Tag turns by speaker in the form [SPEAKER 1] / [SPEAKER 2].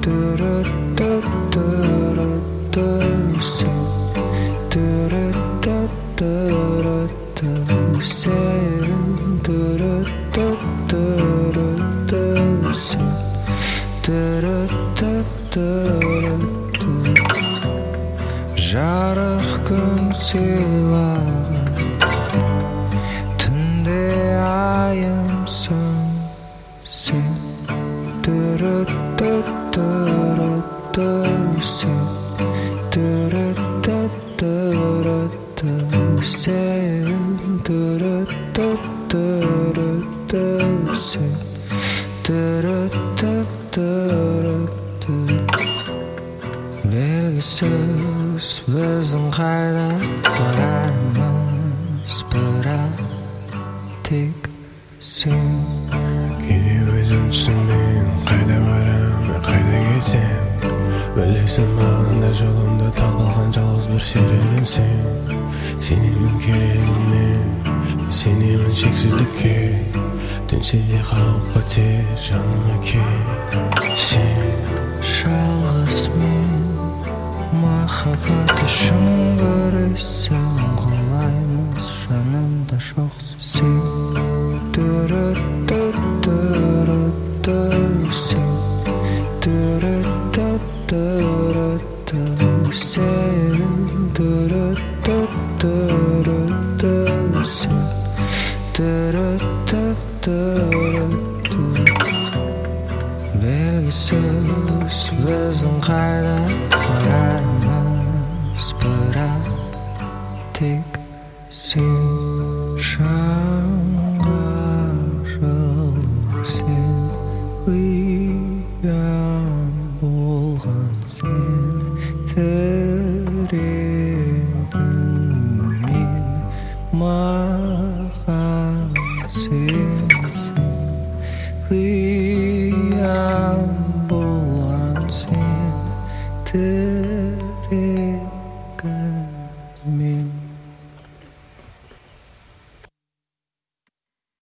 [SPEAKER 1] Жарық күн сыйлаған түнде айымсың сен, сен, белгісіз біздің қайда барарымыз, бірақ тек сен.
[SPEAKER 2] Кейде өзім түсінбеймін, қайда барам, қайда кетсем. Білесің маған да жолымда табылған жалғыз бір серігім сен. Сенемін керегіме, сенемін шексіздікке. Түнсе де қауіп қатер жаныма кел. Сен
[SPEAKER 1] Жалғыз мен махаббат үшін күресем, қалаймыз жанымда жоқсың сен. Сен, белгісіз біздің қайда барарымыз, бірақ тек сен. Жаңғырық сен, ұяң болған сен, тірегіммен маған сенсің.